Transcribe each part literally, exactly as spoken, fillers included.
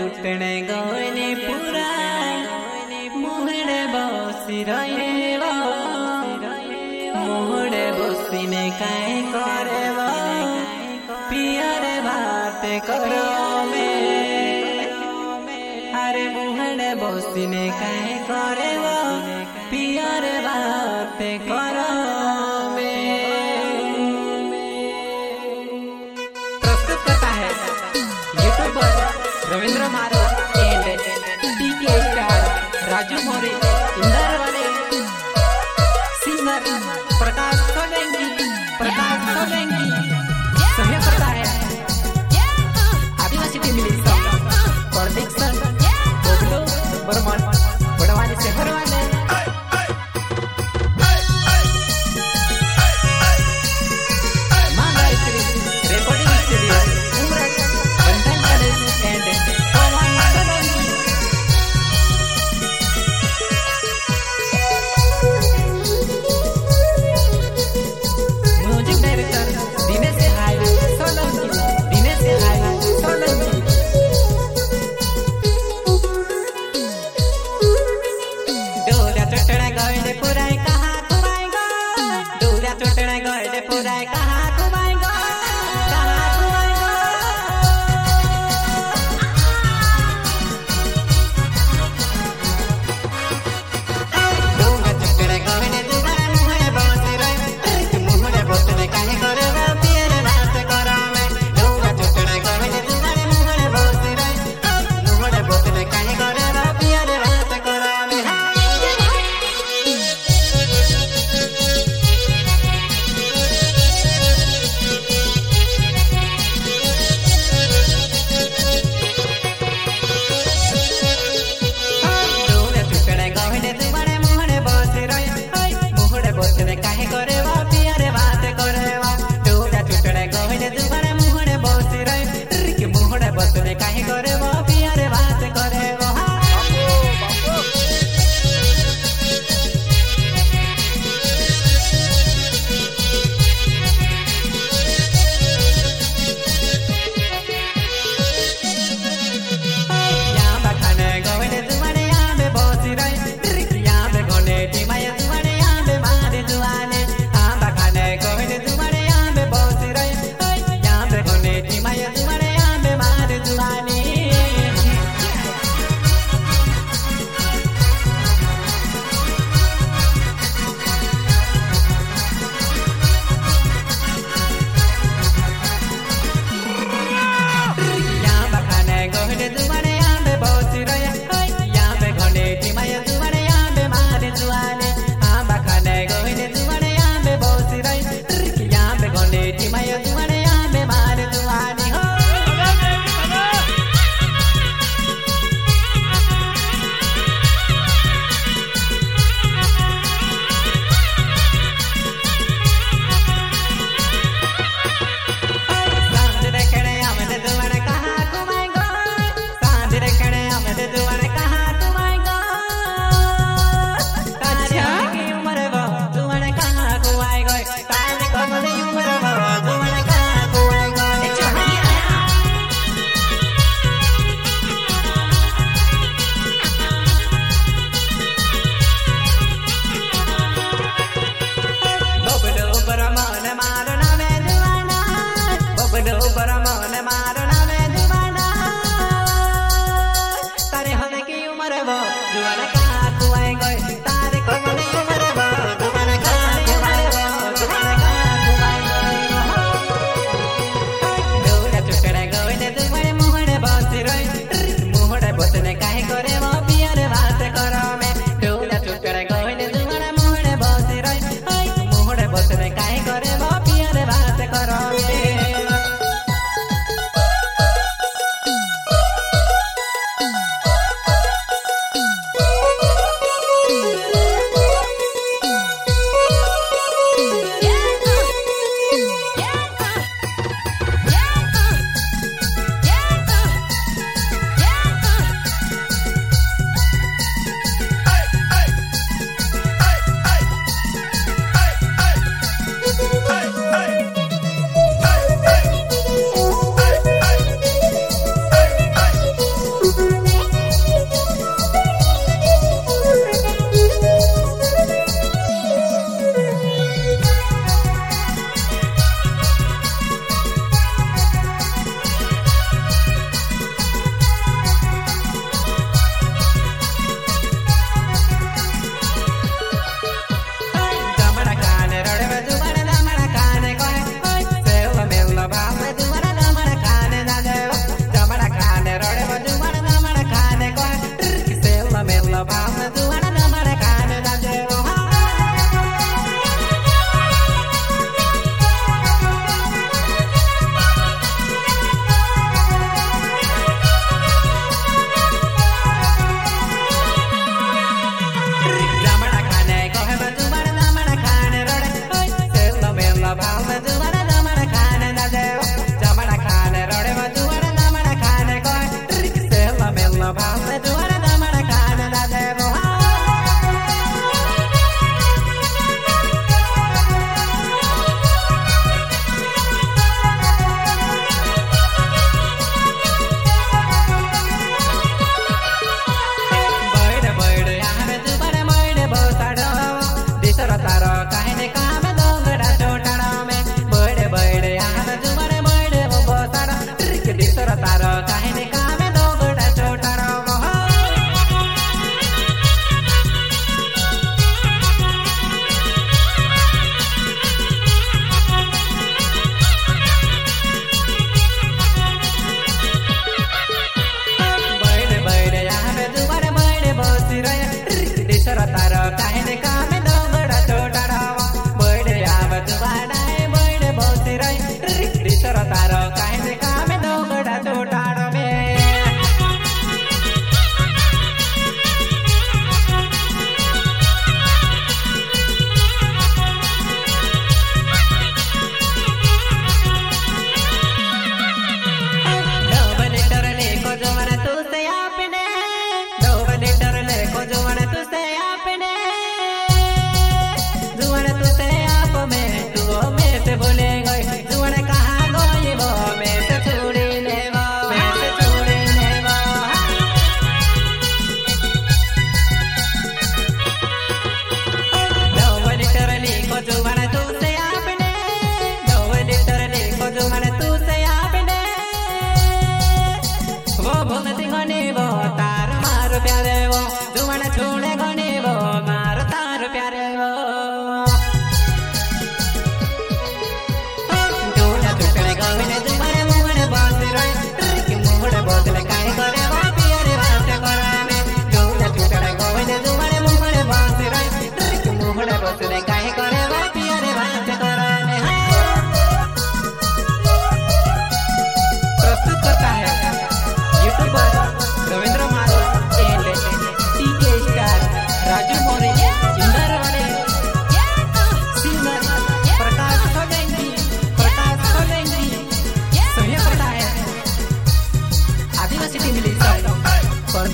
छुटने गोने पूरा मुहड़े बसी रहेवा मुहड़े बसी ने काई करेवा पियर बात करो में अरे मुहड़े बसी ने काई करेवा पियर बात करो रविंद्र मारो एंड टीके स्टार राजू मोरे इंदर वाले सिंगर प्रकाश सोलंकी प्रकाश सोलंकी समय पता है आदिवासी टीम मिली प्रोडक्शन बोगलो बर्मन बड़वानी से भरवाने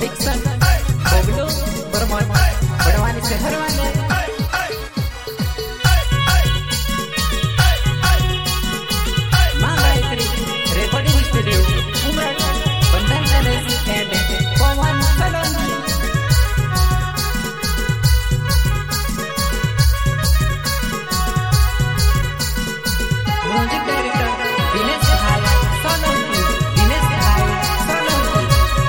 प्रोडक्शन बबलू बर्मन बड़वानी शहर वाले मां Gayatri recording studio Umrath Bandhan palace and Pawan Saloni music director Dinesh भाई सोलंकी दिनेश भाई सोलंकी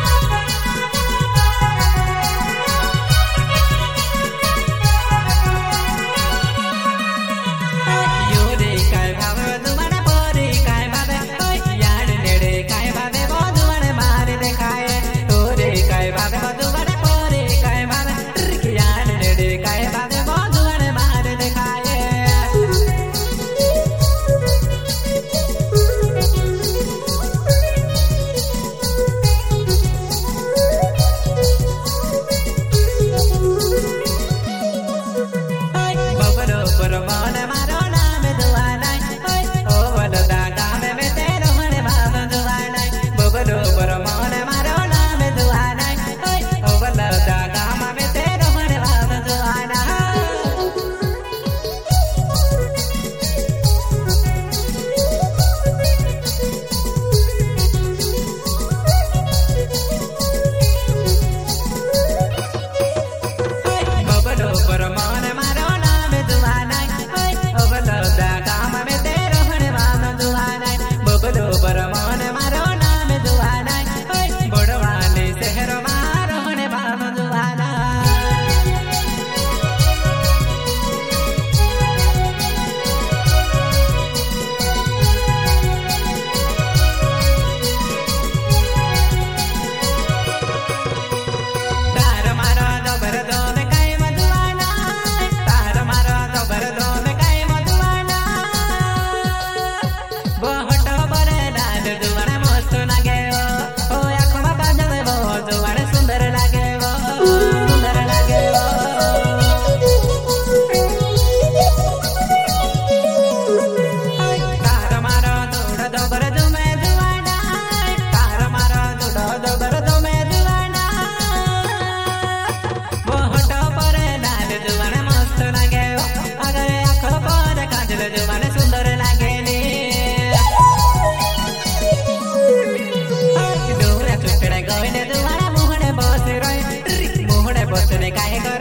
यो रे काय भावे तुम्हारे पोरे काय भावे यार नेड़े काय भावे वो तुम्हारे मारे देखाए तो रे काय भावे वो तुम्हारे पोरे काय भावे यार नेड़े काय भावे वो तुम्हारे मारे देखाए बरमान मारो नाम दुआना ओ वलदा गाम में तेरो मन भाव दुआना बबलो बरमान मारो नाम दुआना ओ वलदा गाम में तेरो मन भाव दुआना बबलो बरमान मारो नाम दुआना बबलो गाम में तेरो मन भाव दुआना बबलो बरमान मारो नाम दुआना बड़वानी शहर मारो मन भाव दुआना तार मारो दोबर दो में काय मधुआना तार मारो दोबर दो में काय मधुआना बहुत बड़े लाल दुआना मस्त लागे ओ आँखों में बादल वो दुआना सुंदर लागे वो सुंदर लागे वो तार मारो दूर दोबर दो में दुआना तार मारो दूर दोबर दो में दुआना बहुत बड़े लाल दुआना मस्त लागे अगर आँखों पर काजल दुआना सुंदर लागे नी डोरा चुटड़ा गोइने दुआना मुहड़े बस रहे मुहड़े बसने काहे कर